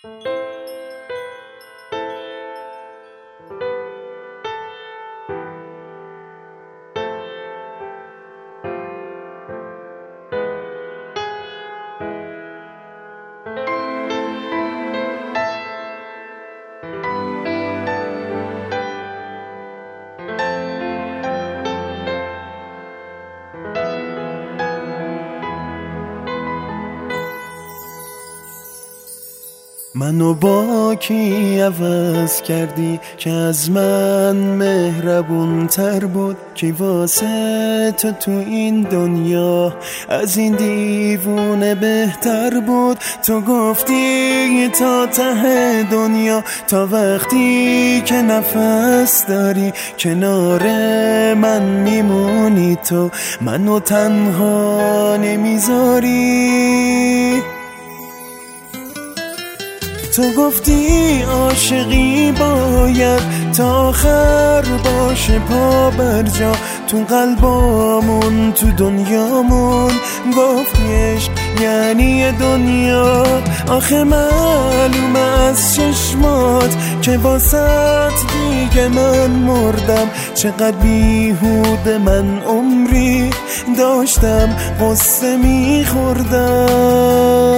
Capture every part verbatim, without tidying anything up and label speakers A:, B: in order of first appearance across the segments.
A: منو با کی عوض کردی که از من مهربون تر بود؟ کی واسه تو تو این دنیا از این دیوونه بهتر بود؟ تو گفتی تا ته دنیا، تا وقتی که نفس داری کنار من میمونی، تو منو تنها نمیذاری. تو گفتی عاشقی باید تا آخر باشه پا بر جا، تو قلبامون تو دنیامون. گفتی عشق یعنی دنیا، آخه معلومه از چشمات که واسط دیگه من مردم. چقدر بیهوده من عمری داشتم قصه میخوردم.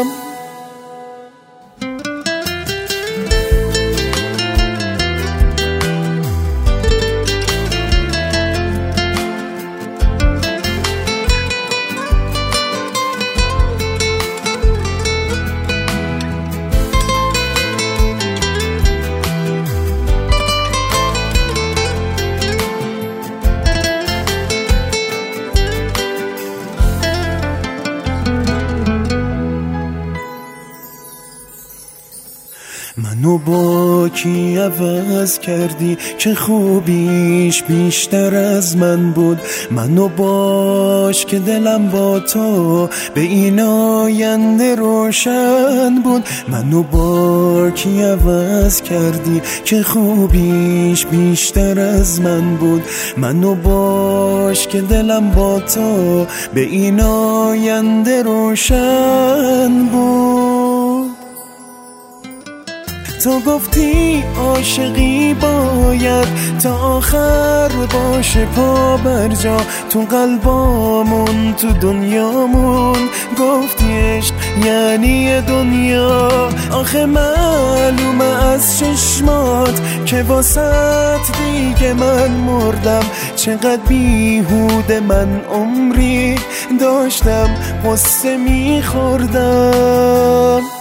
A: منو با کی عوض کردی که خوبیش بیشتر از من بود؟ منو باش که دلم با تو به این آینده روشن بود. منو با کی عوض کردی که خوبیش بیشتر از من بود؟ منو باش که دلم با تو به این آینده روشن بود. تو گفتی عاشقی باید تا آخر باشه پا بر جا، تو قلبامون تو دنیامون. گفتی عشق یعنی دنیا، آخه معلومه از چشمات که واسط دیگه من مردم. چقدر بیهوده من عمری داشتم قصه میخوردم.